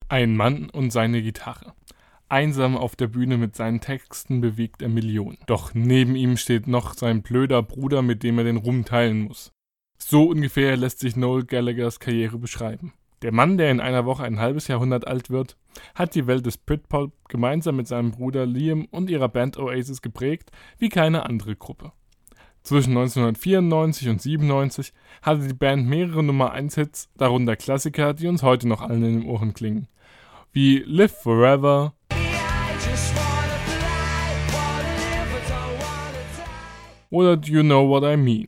Ein Mann und seine Gitarre. Einsam auf der Bühne mit seinen Texten bewegt er Millionen. Doch neben ihm steht noch sein blöder Bruder, mit dem er den Ruhm teilen muss. So ungefähr lässt sich Noel Gallaghers Karriere beschreiben. Der Mann, der in einer Woche ein halbes Jahrhundert alt wird, hat die Welt des Britpop gemeinsam mit seinem Bruder Liam und ihrer Band Oasis geprägt wie keine andere Gruppe. Zwischen 1994 und 97 hatte die Band mehrere Nummer-1-Hits, darunter Klassiker, die uns heute noch allen in den Ohren klingen, wie Live Forever oder Do You Know What I Mean.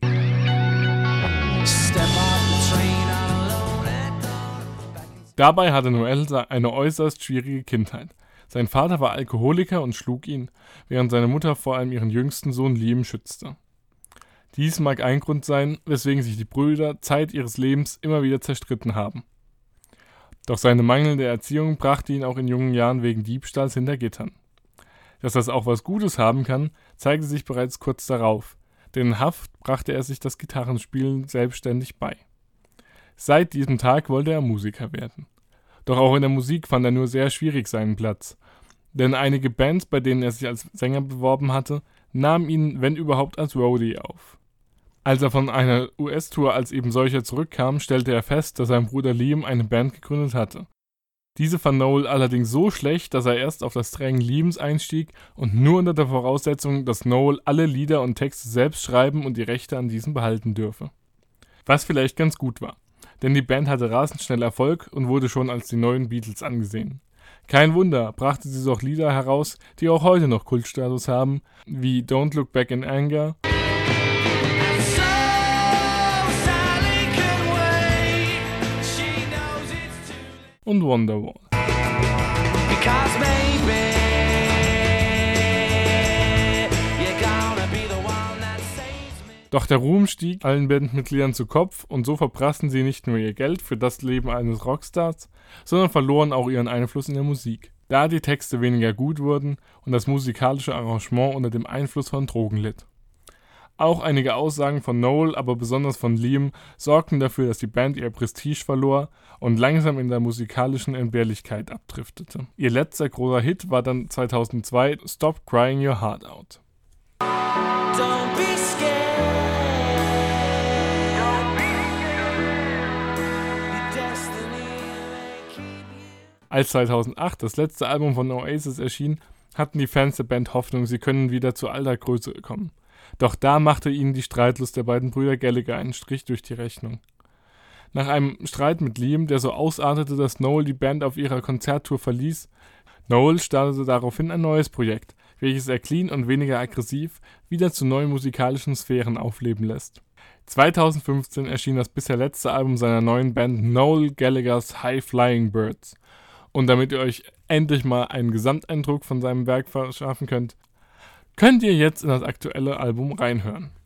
Dabei hatte Noel eine äußerst schwierige Kindheit. Sein Vater war Alkoholiker und schlug ihn, während seine Mutter vor allem ihren jüngsten Sohn Liam schützte. Dies mag ein Grund sein, weswegen sich die Brüder Zeit ihres Lebens immer wieder zerstritten haben. Doch seine mangelnde Erziehung brachte ihn auch in jungen Jahren wegen Diebstahls hinter Gittern. Dass das auch was Gutes haben kann, zeigte sich bereits kurz darauf, denn in Haft brachte er sich das Gitarrenspielen selbstständig bei. Seit diesem Tag wollte er Musiker werden. Doch auch in der Musik fand er nur sehr schwierig seinen Platz, denn einige Bands, bei denen er sich als Sänger beworben hatte, nahmen ihn, wenn überhaupt, als Roadie auf. Als er von einer US-Tour als eben solcher zurückkam, stellte er fest, dass sein Bruder Liam eine Band gegründet hatte. Diese fand Noel allerdings so schlecht, dass er erst auf das Drängen Liams einstieg und nur unter der Voraussetzung, dass Noel alle Lieder und Texte selbst schreiben und die Rechte an diesen behalten dürfe. Was vielleicht ganz gut war, denn die Band hatte rasend schnell Erfolg und wurde schon als die neuen Beatles angesehen. Kein Wunder, brachte sie auch Lieder heraus, die auch heute noch Kultstatus haben, wie Don't Look Back in Anger und Wonderwall. Doch der Ruhm stieg allen Bandmitgliedern zu Kopf und so verprassten sie nicht nur ihr Geld für das Leben eines Rockstars, sondern verloren auch ihren Einfluss in der Musik, da die Texte weniger gut wurden und das musikalische Arrangement unter dem Einfluss von Drogen litt. Auch einige Aussagen von Noel, aber besonders von Liam, sorgten dafür, dass die Band ihr Prestige verlor und langsam in der musikalischen Entbehrlichkeit abdriftete. Ihr letzter großer Hit war dann 2002 Stop Crying Your Heart Out. Don't be scared. Als 2008 das letzte Album von Oasis erschien, hatten die Fans der Band Hoffnung, sie können wieder zu alter Größe kommen. Doch da machte ihnen die Streitlust der beiden Brüder Gallagher einen Strich durch die Rechnung. Nach einem Streit mit Liam, der so ausartete, dass Noel die Band auf ihrer Konzerttour verließ, Noel startete daraufhin ein neues Projekt, welches er clean und weniger aggressiv wieder zu neuen musikalischen Sphären aufleben lässt. 2015 erschien das bisher letzte Album seiner neuen Band Noel Gallaghers High Flying Birds. Und damit ihr euch endlich mal einen Gesamteindruck von seinem Werk verschaffen könnt ihr jetzt in das aktuelle Album reinhören.